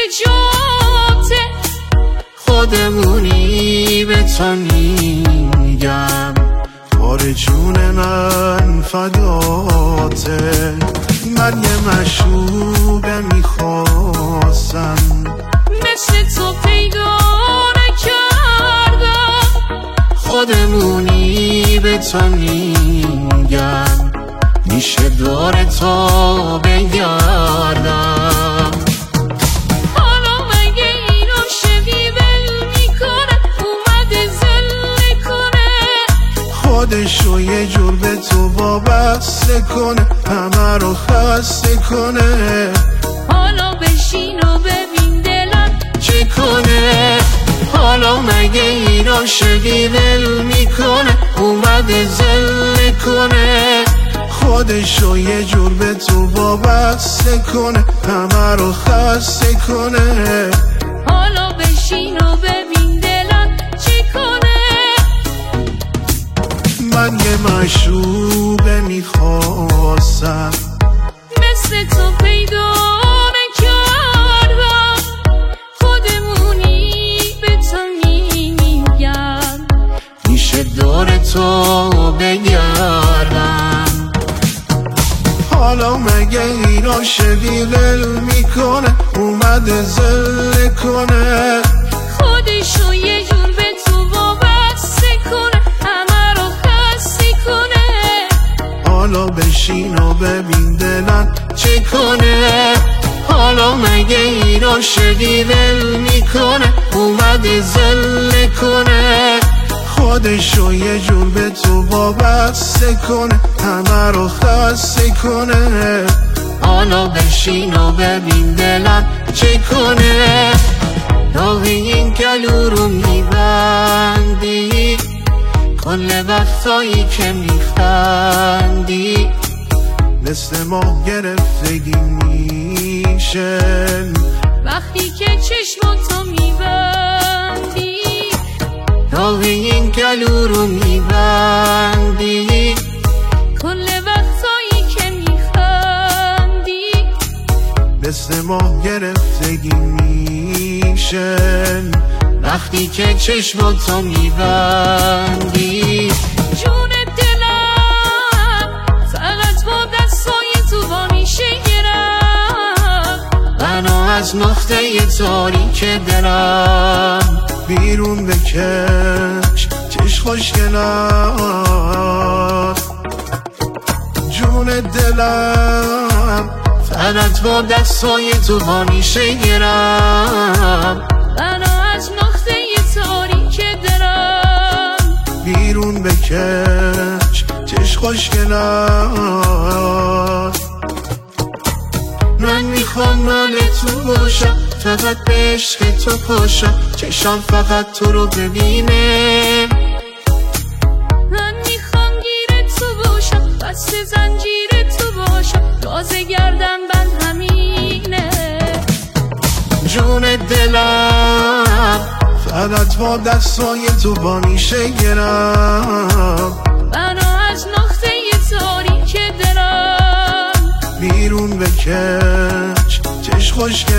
جاته، خودمونی به تو میگم، بار جون من فداته. من یه مشروبه میخواستم مثل تو پیدا نکردم، خودمونی به تو میگم، میشه دور تو بگردم. حالا مگه این عاشقی ول میکنه، اومده زله کنه، خودشو یه جور به تو وابسته کنه، همه رو خسته کنه. حالا بشین و ببین دلم چی کنه؟ حالا مگه این عاشقی ول میکنه، اومده زله کنه، خودشو یه جور به تو وابسته کنه، همه رو خسته کنه. حالا بشین و ببین دلم چی کنه. من یه مشروبه میخواستم مثل تو پیدا نکردم، خودمونی به تو میگم، میشه دور تو بگردم. حالا مگه این عاشقی ول میکنه، اومده زله کنه، خودشو یه جور به تو وابسته کنه، همه رو خسته کنه. حالا بشین و ببین دلم چی کنه. حالا مگه این عاشقی ول میکنه، اومده زله کنه، خودشو یه جور به تو وابسته کنه، همه رو خسته کنه. حالا بشین و ببین دلم چی کنه. راهی این گلو رو میبندی، کل وقتایی که میخندی مثل ما گرفتگی میشن، وقتی که چشماتو میبندی، راهی این گلو رو میبندی، کل وقتایی که میخندی مثل ما گرفتگی میشن، وقتی که چشماتو میبندی. جون دلم فقط با دستای تو با میشه گرم، منو از نقطه تاریک دلم بیرون بکش، چش خوشگلم. جون دلم فقط با دستای تو با میشه گرم، منو از نقطه تاریک دلم بیرون بکش، چش خوشگلم. من میخوام مال تو باشم، فقط به عشق تو پاشم، چشم فقط تو رو ببینه. من میخوام گیر تو باشم، بست زنجیر تو باشم، راز گردن بند همینه. جون دلم فقط با دستای تو با میشه گرم، منو از نقطه تاریک دلم بیرون بکش، چش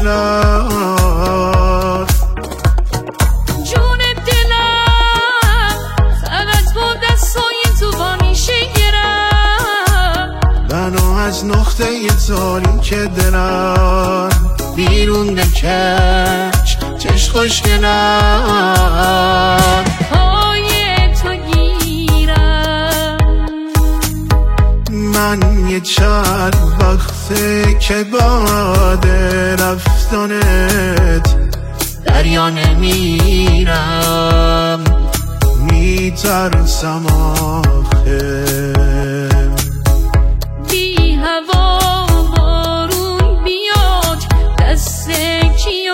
خوشگلم. جون دلم فقط با دستای تو با میشه گرم، منو از نقطه تاریک دلم بیرون بکش، چش خوشگلم. پای تو گیرم، من یه چند وقته که بعد رفتنت دریا نمیرم، میترسم آخه بی هوا بارون بیاد، دست کیو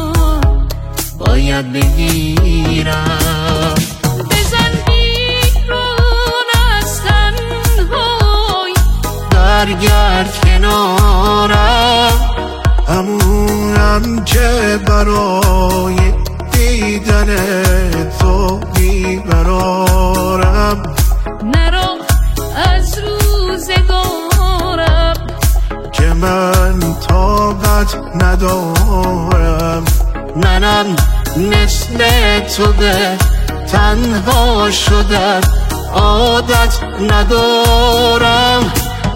باید بگیرم. بزن بیرون از تنهایی، برگرد کنارم، همونم که برای دیدن تو بیقرارم. نرو از روزگارم که من طاقت ندارم، منم مثل تو به تنها شدن عادت ندارم.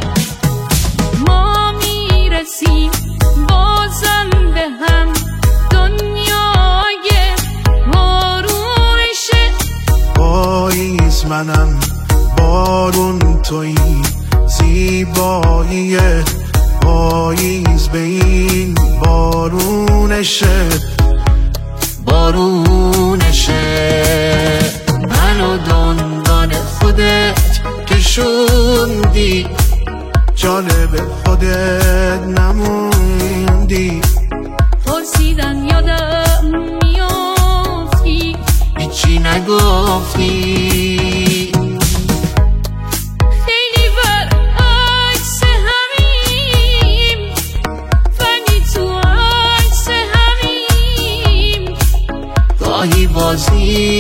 ما میرسیم بازم به هم، دنیای بارونشه. پاییز منم بارون تویی، زیبایی پاییز به این بارونشه، بارونشه. منو دنبال خودت کشوندی، جالب خودت نموندی. پرسیدم یادم میافتی، هیچی نگفتی. خیلی بر عکس همیم، ولی تو عکس همیم. گاهی بازی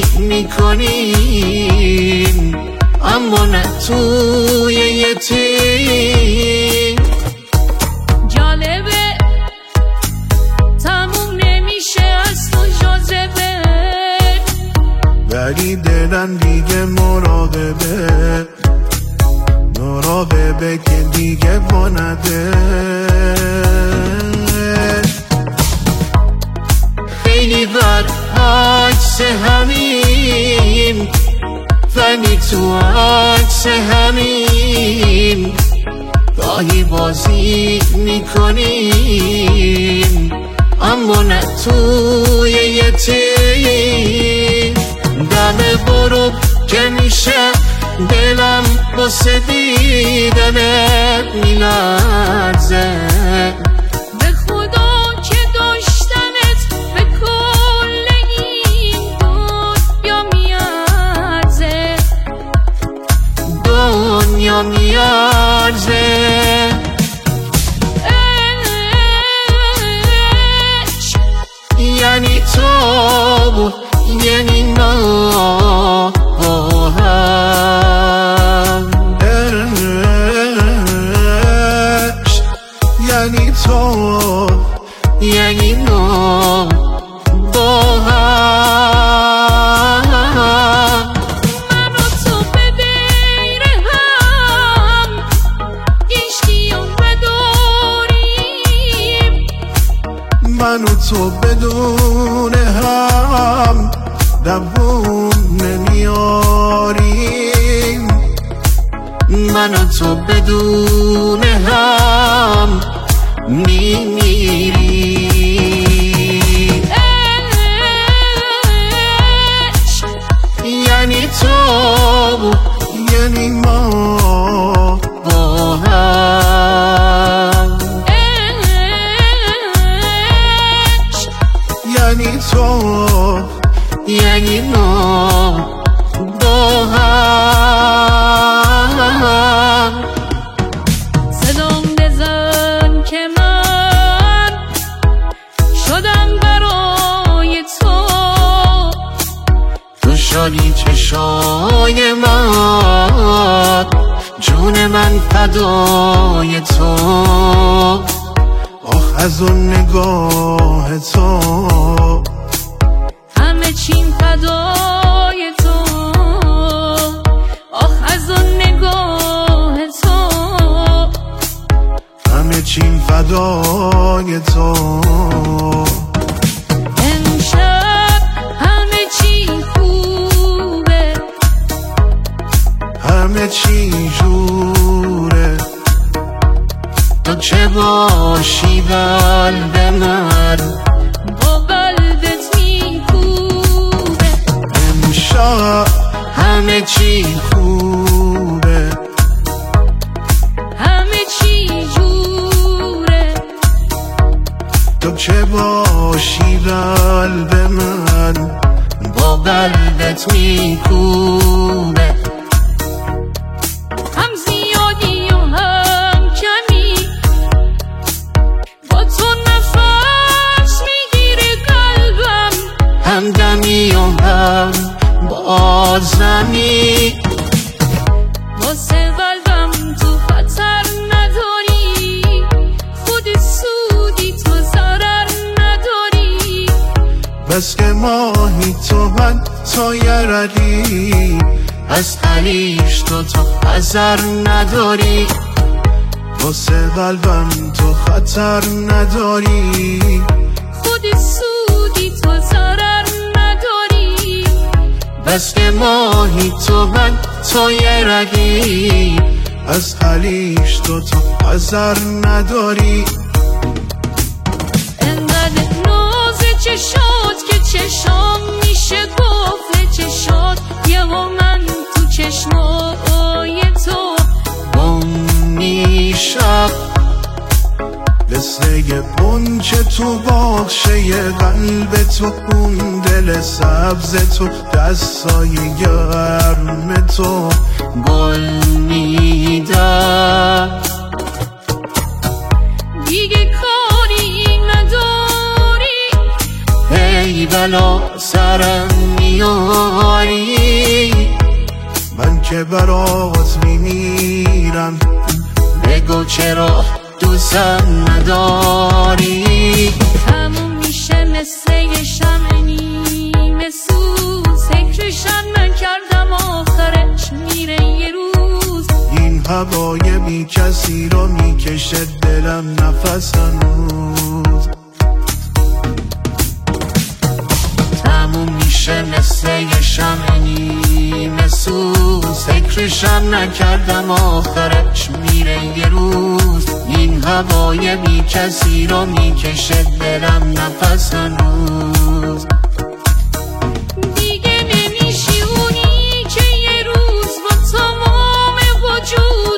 میکنیم اما نه توی یه تیم. جالبه تموم نمیشه از تو جاذبه، ولی دلم دیگه مراقبه، مراقبه که دیگه با نده. خیلی بر عکس همیم، ولی تو عکس همیم. گاهی بازی میکنیم اما نه توی یه تیم. دم برو که میشه دلم واسه دیدنت میلرزه. به خدا که داشتنت به کل این دنیا میارزه، دنیا میارزه. یعنی تو یعنی ما یعنی تو یعنی ما با هم. من و تو به دیر هم عشقیون بداریم، من و تو بدون هم دووم نمیاریم. من و تو بدون هم میمیریم. یعنی تو یعنی ما با هم. یعنی تو یعنی ما با هم. صدام بزن که من شدم برای تو، تو شالی چشای من، جون من فدای تو. آخ از اون نگاه تو، همه چیم فدای تو. آخ از اون نگاه تو، همه چیم فدای تو. امشب همه چی خوبه، همه چی جوره. تو چه باشی قلب من، با قلبت میکوبه. امشب همه چی خوبه، همه چی جوره. تو چه باشی قلب من، با قلبت میکوبه. هم زیادی و هم کمی، با تو نفس میگیره قلبم. هم دمی و هم بازمی، واسه قلبم تو خطر نداری، بس که ماهی تو من تو یرلی، از علیش تو حذر نداری، واسه قلبم تو خطر نداری، خودی سودی تو ضرر نداری، بس که ماهی تو من تو یرلی، از علیش تو حذر نداری. انقدر ناز چشات که چشام میشه قفل چشات، یه و من تو چشمای تو گم میشم، مثل یه غنچه تو باغچه قلب تو، اون دل سبز تو، دستای گرم تو گل میدم. دیگه کاری نداری، ای بلا سرم میاری، من که برات میمیرم، بگو چرا دوستم نداری. تموم میشه مثل یه شمع نیمه سوز، فکرشم نکردم آخرش میره یه روز، این هوای بی کسی رو میکشه دلم نفس هنوز. تموم میشه مثل یه شمع نیمه سوز، فکرشم نکردم آخرش میره یه روز، این هوای بی کسی رو میکشه دلم نفس هنوز. دیگه نمیشی اونی که یه روز با تمام وجود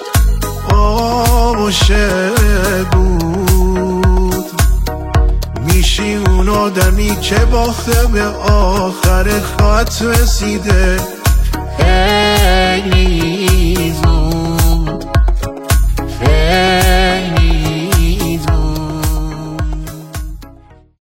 عاشق بود، میشی اون آدمی که باخته به آخر خط رسیده. خیلی